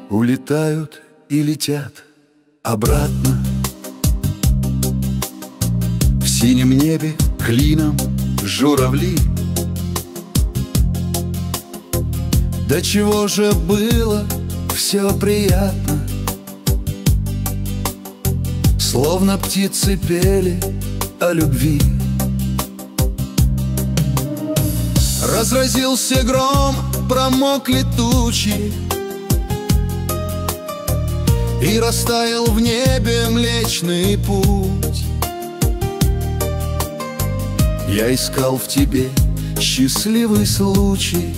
улетают и летят обратно. В синем небе клином журавли. До чего же было все приятно, словно птицы пели о любви. Разразился гром, промокли тучи, и растаял в небе Млечный Путь. Я искал в тебе счастливый случай,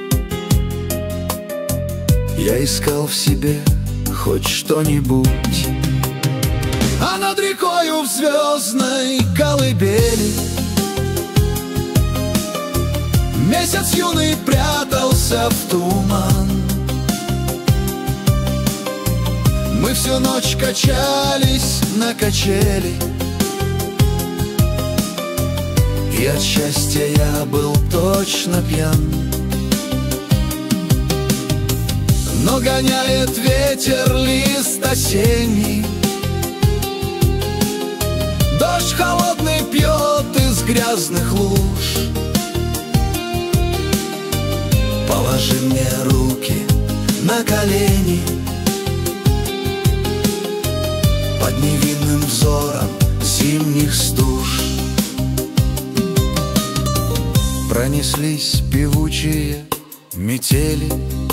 я искал в себе хоть что-нибудь. А над рекою в звездной колыбели месяц юный прятался в туман. Мы всю ночь качались на качели, и от счастья я был точно пьян. Но гоняет ветер лист осенний, дождь холодный пьет из грязных луж. Положи мне руки на колени, под невинным взором зимних стуж. Пронеслись певучие метели,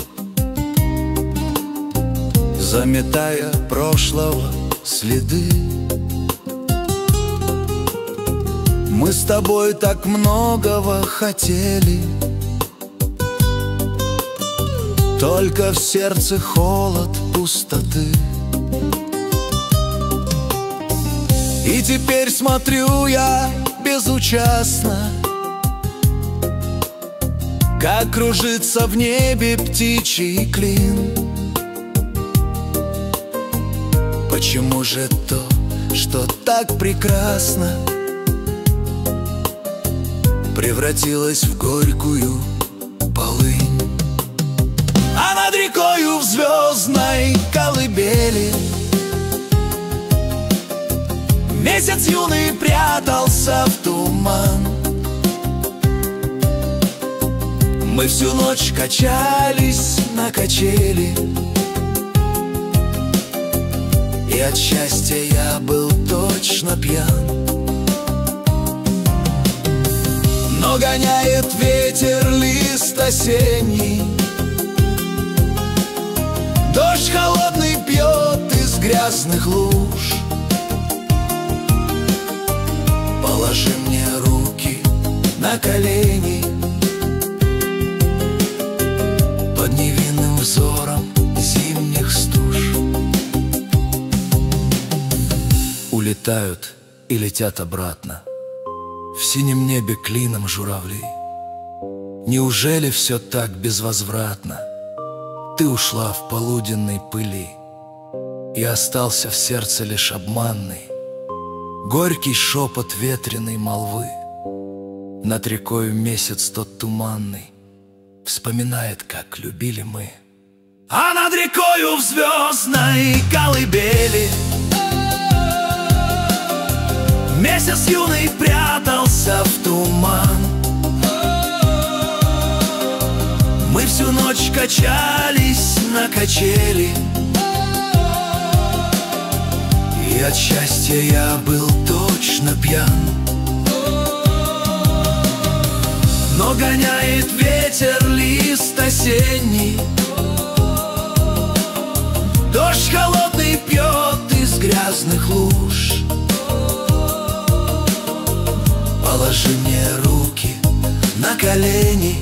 заметая прошлого следы. Мы с тобой так многого хотели, только в сердце холод пустоты. И теперь смотрю я безучастно, как кружится в небе птичий клин. Почему же то, что так прекрасно, превратилось в горькую полынь? А над рекою в звездной колыбели месяц юный прятался в туман. Мы всю ночь качались на качели, и от счастья я был точно пьян. Но гоняет ветер лист осенний, дождь холодный пьет из грязных луж. Положи мне руки на колени, под невинным взором зимних стуж. Улетают и летят обратно, в синем небе клином журавли. Неужели все так безвозвратно? Ты ушла в полуденной пыли, и остался в сердце лишь обманный горький шепот ветреной молвы. Над рекою месяц тот туманный вспоминает, как любили мы. А над рекою в звездной колыбели месяц юный прятался в туман. Мы всю ночь качались на качели, и от счастья я был точно пьян. Но гоняет ветер лист осенний, дождь холодный пьет из грязных луж. Положи мне руки на колени,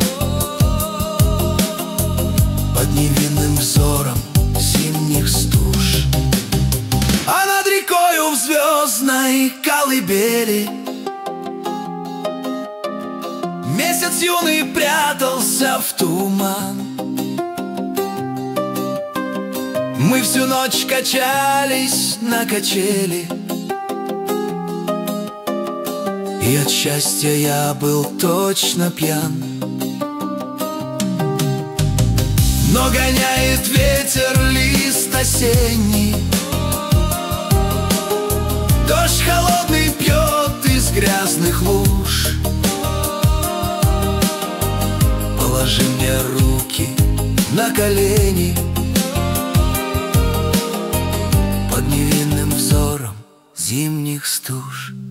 под невинным взором зимних стуж. А над рекою в звездной колыбели месяц юный прятался в туман. Мы всю ночь качались на качели, и от счастья я был точно пьян. но гоняет ветер лист осенний. Дождь холодный пьет из грязных луж. Положи мне руки на колени под невинным взором зимних стуж.